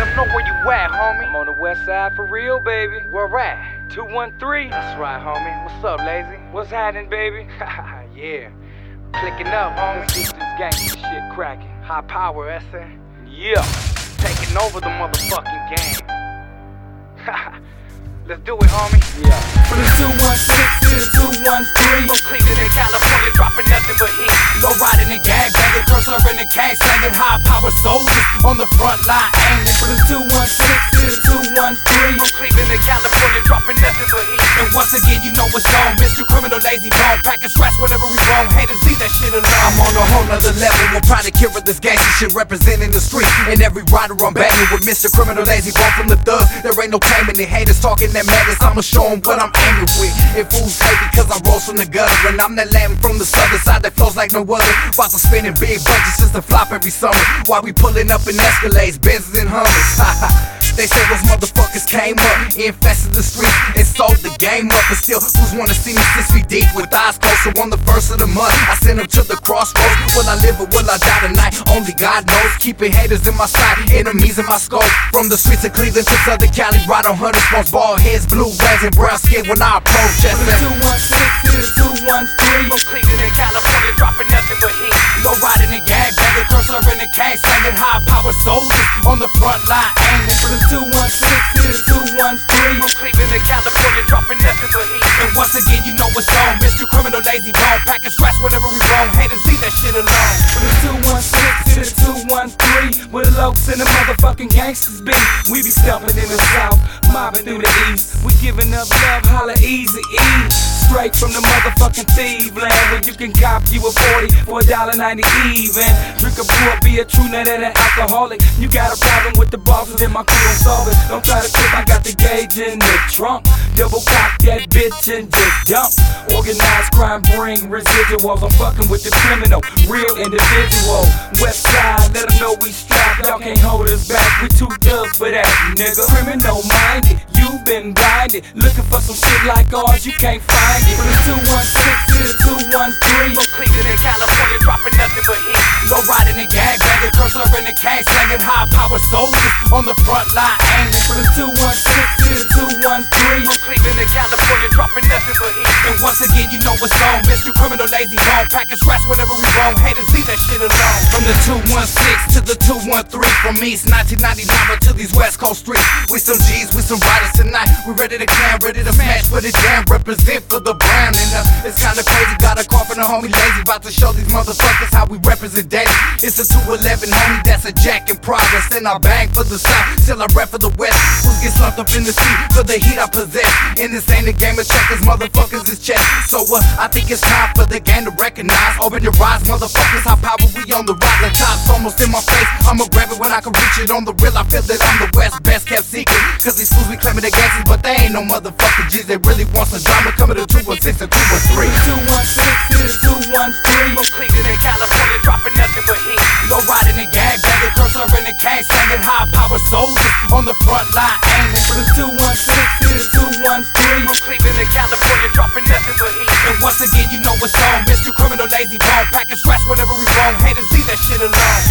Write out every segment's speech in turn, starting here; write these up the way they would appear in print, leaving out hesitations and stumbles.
I know where you at, homie. I'm on the west side for real, baby. Where at? 213. That's right, homie. What's up, Lazy? What's happening, baby? Yeah. Clicking up, homie. Let's get this gangsta shit cracking. High power, SA. Yeah. Taking over the motherfucking game. Let's do it, homie. Yeah. From the 216 to the 213. From Cleveland and California, dropping nothing but heat. Low riding and gang banging, cursor in the gang slanging, high power soldiers on the front line aiming. From the 216 to the 213. From Cleveland and California, dropping nothing but heat. And once again, you know what's on. Mr. Criminal, Lazy Bone, packing stress whenever we roam. Haters leave that shit alone. I'm on a whole nother level. We'll probably cure this gangsta shit representing the street. And every rider I'm banging with Mr. Criminal, Lazy Bone from the thugs. There ain't no taming the haters talking that madness. I'ma show them what I'm aiming with. And fools hate because I rose from the gutter. And I'm that lamb from the southern side that flows like no other. About to spending big budgets just to flop every summer. While we pulling up in Escalades, Benzes and Hummers. They say those motherfuckers came up, infested the streets, and sold the game up. But still, who's wanna see me 6 feet deep with eyes closed? So on the first of the month, I send them to the crossroads. Will I live or will I die tonight? Only God knows. Keeping haters in my sight, enemies in my scope. From the streets of Cleveland to Southern Cali, right on 100 spots, bald heads, blue rags, and brown skin when I approach. From the 216 to the 213. From Cleveland and California, dropping nothing but heat. Low riding and gang banging, cursor in the gang slanging, high power soldiers on the front line aiming. From the 216 to the 213. From Cleveland and California, dropping nothing but heat. And once again, you know what's on. Mr. Criminal, Lazy Bone, packing stress whenever we roam. Haters leave that shit alone. From the 216 to the 213, where the lokes and the motherfucking gangsters be. We be stumping in the south, mobbing through the east. We giving up love, holla easy E. Straight from the motherfucking thief land, where you can cop you a 40 for $1.90 even. Drink a brew, be a true nut and an alcoholic. You got a problem with the bosses, then my crew don't solve it. Don't try to trip, I got the gauge in the trunk. Double cock that bitch and just dump. Organized crime bring residuals. I'm fucking with the criminal, real individual. West side, let them know we strapped. Y'all can't hold us back, we too thugs for that, nigga. Criminal minded, you been blinded. Looking for some shit like ours, you can't find it. From the 216 to the 213. From Cleveland and California, dropping nothing but heat. Low riding and gang banging, cursor in the gang slanging, high power soldiers on the front line aiming. From the 216 to the 213. From Cleveland and California, dropping nothing but heat. And once again, you know what's on. Mr. Criminal, Lazy Bone, packing stress whenever we roam. Haters leave that shit alone. From the 216 to the 213. From East 1999 right to these West Coast streets. We some G's, we some riders tonight. We ready to clan, ready to smash, put it down, represent for the brand. And it's kinda crazy, got a call from the homie Lazy, about to show these motherfuckers how we represent daily. It's a 211 homie, that's a jack in progress. Then I bang for the south, till I rep for the west. Who's get slumped up in the sea for the heat I possess. And this ain't a game of checkers, motherfuckers is chess. So I think it's time for the game to recognize. Open your eyes, motherfuckers, how power we on the rise. The top's almost in my face, I'ma grab it when I can reach it. On the real, I feel that I'm the West, best kept secret. Cause these fools be claiming they gangsters, but they ain't no motherfucking G's. They really want some drama, coming to 216 and 213. 216 to the 213. From Cleveland and California, dropping nothing but heat. Low riding and gang banging, cursor in the gang slanging, high power soldiers on the front line aiming. From the 216 to the 213. From Cleveland and California, dropping nothing but heat. And once again, you know what's on. Mr. Criminal, Lazy Bone, packing stress whenever we roam. Haters leave that shit alone.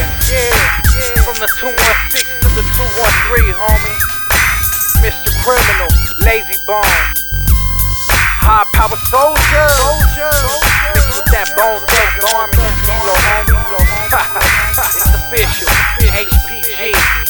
Yeah. From the 216 to the 213, homie. Mr. Criminal, Lazy Bone. High power soldier. Mixed with that bone thugs army. It's official. HPG.